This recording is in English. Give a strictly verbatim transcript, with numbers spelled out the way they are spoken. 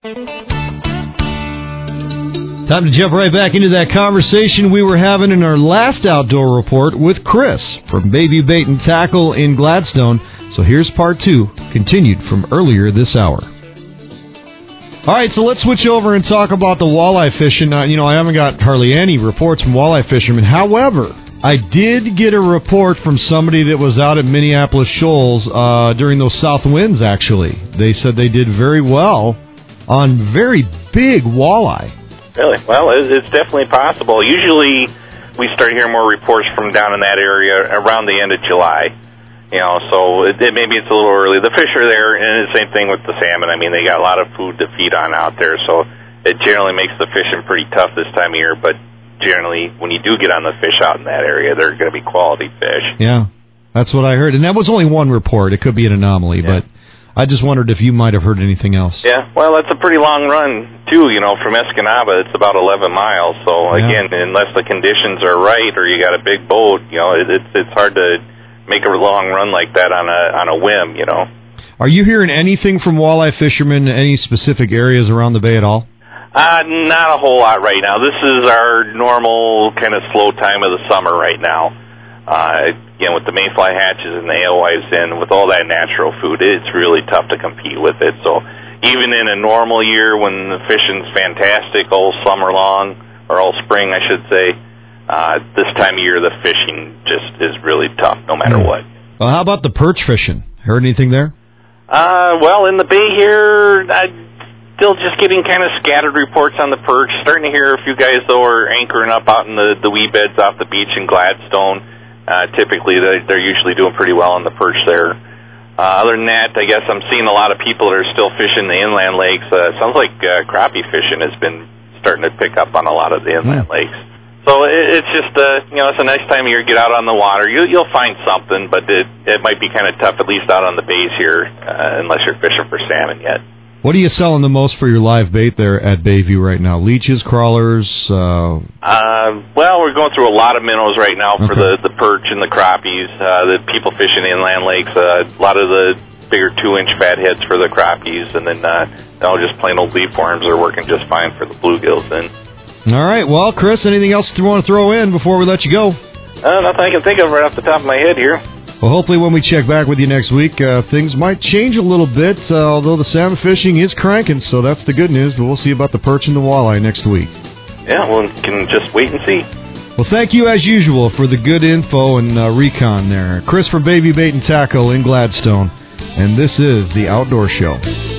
Time to jump right back into that conversation we were having in our last outdoor report with Chris from Bayview Bait and Tackle in Gladstone. So here's part two, continued from earlier this hour. All right, so let's switch over and talk about the walleye fishing. Uh, you know, I haven't got hardly any reports from walleye fishermen. However, I did get a report from somebody that was out at Minneapolis Shoals uh, during those south winds, actually. They said they did very well on very big walleye. Really? Well, it's definitely possible. Usually we start hearing more reports from down in that area around the end of July. You know, so it, it, maybe it's a little early. The fish are there, and the same thing with the salmon. I mean, they got a lot of food to feed on out there, so it generally makes the fishing pretty tough this time of year. But generally, when you do get on the fish out in that area, they're going to be quality fish. Yeah, that's what I heard. And that was only one report. It could be an anomaly, yeah. But I just wondered if you might have heard anything else. Yeah, well, that's a pretty long run, too, you know, from Escanaba. It's about eleven miles. So, yeah. Again, unless the conditions are right or you got a big boat, you know, it, it's it's hard to make a long run like that on a on a whim, you know. Are you hearing anything from walleye fishermen in any specific areas around the bay at all? Uh, not a whole lot right now. This is our normal kind of slow time of the summer right now. Uh, you know, with the mayfly hatches and the alewives in, with all that natural food, it's really tough to compete with it. So even in a normal year when the fishing's fantastic all summer long, or all spring, I should say, uh, this time of year the fishing just is really tough no matter what. Well, how about the perch fishing? Heard anything there? Uh, well, in the bay here, I still just getting kind of scattered reports on the perch. Starting to hear a few guys, though, are anchoring up out in the, the wee beds off the beach in Gladstone. Uh, typically, they're, they're usually doing pretty well on the perch there. Uh, other than that, I guess I'm seeing a lot of people that are still fishing the inland lakes. Uh, it sounds like uh, crappie fishing has been starting to pick up on a lot of the inland mm. lakes. So it, it's just, uh, you know, it's a nice time of year to get out on the water. You, you'll find something, but it, it might be kind of tough, at least out on the bays here, uh, unless you're fishing for salmon yet. What are you selling the most for your live bait there at Bayview right now? Leeches, crawlers? Uh... Uh, well, we're going through a lot of minnows right now for okay. the, the perch and the crappies. Uh, the people fishing inland lakes, uh, a lot of the bigger two-inch fatheads for the crappies, and then uh, no, just plain old leaf worms are working just fine for the bluegills then. All right. Well, Chris, anything else you want to throw in before we let you go? Uh, nothing I can think of right off the top of my head here. Well, hopefully when we check back with you next week, uh, things might change a little bit, uh, although the salmon fishing is cranking, so that's the good news. But we'll see about the perch and the walleye next week. Yeah, well, we can just wait and see. Well, thank you, as usual, for the good info and uh, recon there. Chris from Bayview Bait and Tackle in Gladstone, and this is The Outdoor Show.